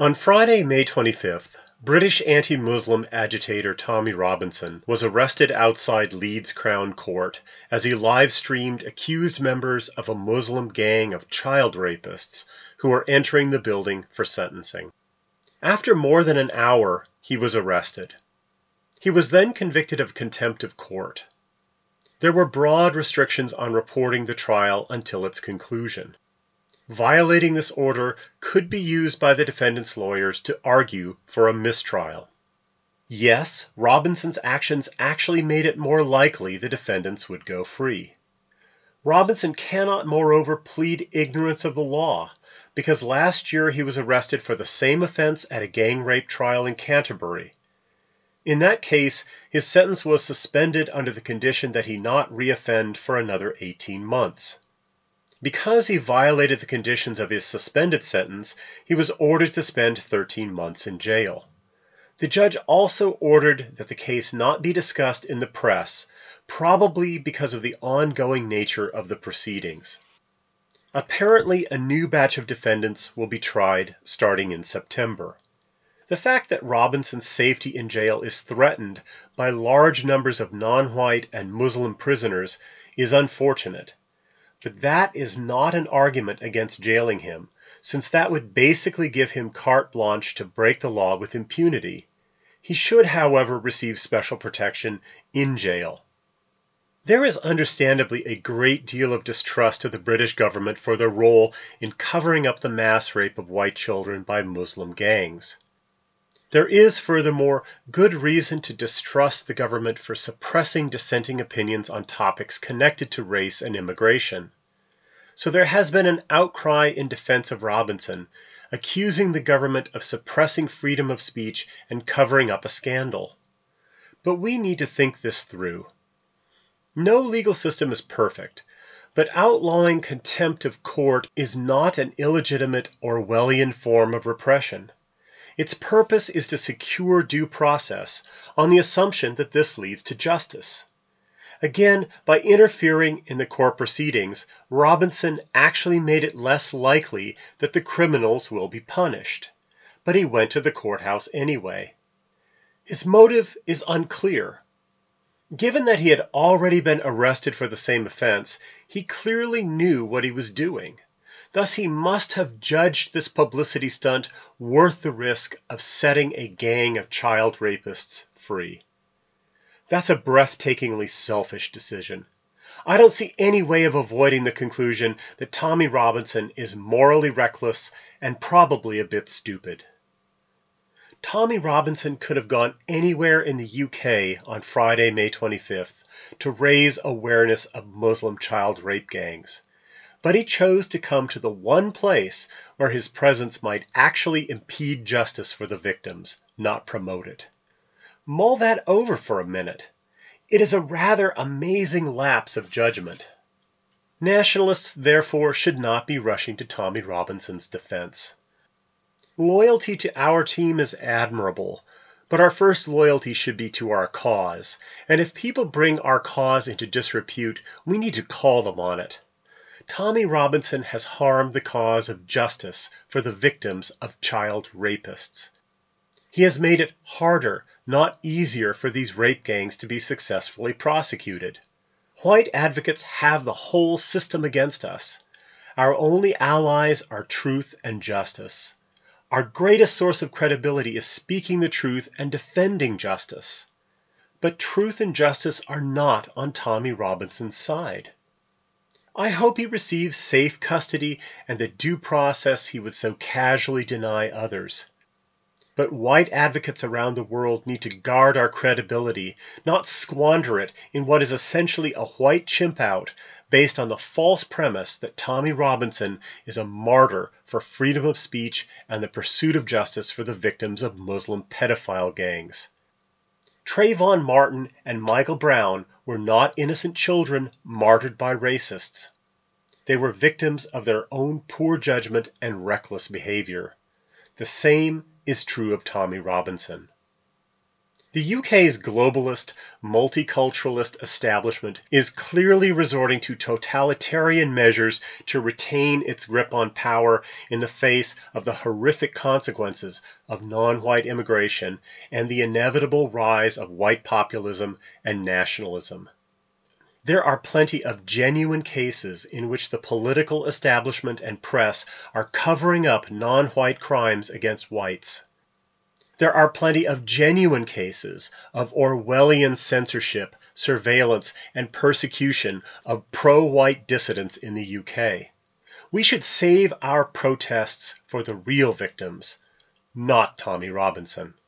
On Friday, May 25th, British anti-Muslim agitator Tommy Robinson was arrested outside Leeds Crown Court as he live-streamed accused members of a Muslim gang of child rapists who were entering the building for sentencing. After more than an hour, he was arrested. He was then convicted of contempt of court. There were broad restrictions on reporting the trial until its conclusion. Violating this order could be used by the defendant's lawyers to argue for a mistrial. Yes, Robinson's actions actually made it more likely the defendants would go free. Robinson cannot, moreover, plead ignorance of the law, because last year he was arrested for the same offense at a gang rape trial in Canterbury. In that case, his sentence was suspended under the condition that he not reoffend for another 18 months. Because he violated the conditions of his suspended sentence, he was ordered to spend 13 months in jail. The judge also ordered that the case not be discussed in the press, probably because of the ongoing nature of the proceedings. Apparently, a new batch of defendants will be tried starting in September. The fact that Robinson's safety in jail is threatened by large numbers of non-white and Muslim prisoners is unfortunate. But that is not an argument against jailing him, since that would basically give him carte blanche to break the law with impunity. He should, however, receive special protection in jail. There is understandably a great deal of distrust of the British government for their role in covering up the mass rape of white children by Muslim gangs. There is, furthermore, good reason to distrust the government for suppressing dissenting opinions on topics connected to race and immigration. So there has been an outcry in defense of Robinson, accusing the government of suppressing freedom of speech and covering up a scandal. But we need to think this through. No legal system is perfect, but outlawing contempt of court is not an illegitimate Orwellian form of repression. Its purpose is to secure due process on the assumption that this leads to justice. Again, by interfering in the court proceedings, Robinson actually made it less likely that the criminals will be punished. But he went to the courthouse anyway. His motive is unclear. Given that he had already been arrested for the same offense, he clearly knew what he was doing. Thus he must have judged this publicity stunt worth the risk of setting a gang of child rapists free. That's a breathtakingly selfish decision. I don't see any way of avoiding the conclusion that Tommy Robinson is morally reckless and probably a bit stupid. Tommy Robinson could have gone anywhere in the UK on Friday, May 25th to raise awareness of Muslim child rape gangs. But he chose to come to the one place where his presence might actually impede justice for the victims, not promote it. Mull that over for a minute. It is a rather amazing lapse of judgment. Nationalists, therefore, should not be rushing to Tommy Robinson's defense. Loyalty to our team is admirable, but our first loyalty should be to our cause, and if people bring our cause into disrepute, we need to call them on it. Tommy Robinson has harmed the cause of justice for the victims of child rapists. He has made it harder, not easier, for these rape gangs to be successfully prosecuted. White advocates have the whole system against us. Our only allies are truth and justice. Our greatest source of credibility is speaking the truth and defending justice. But truth and justice are not on Tommy Robinson's side. I hope he receives safe custody and the due process he would so casually deny others. But white advocates around the world need to guard our credibility, not squander it in what is essentially a white chimp-out based on the false premise that Tommy Robinson is a martyr for freedom of speech and the pursuit of justice for the victims of Muslim pedophile gangs. Trayvon Martin and Michael Brown were not innocent children martyred by racists. They were victims of their own poor judgment and reckless behavior. The same is true of Tommy Robinson. The UK's globalist, multiculturalist establishment is clearly resorting to totalitarian measures to retain its grip on power in the face of the horrific consequences of non-white immigration and the inevitable rise of white populism and nationalism. There are plenty of genuine cases in which the political establishment and press are covering up non-white crimes against whites. There are plenty of genuine cases of Orwellian censorship, surveillance, and persecution of pro-white dissidents in the UK. We should save our protests for the real victims, not Tommy Robinson.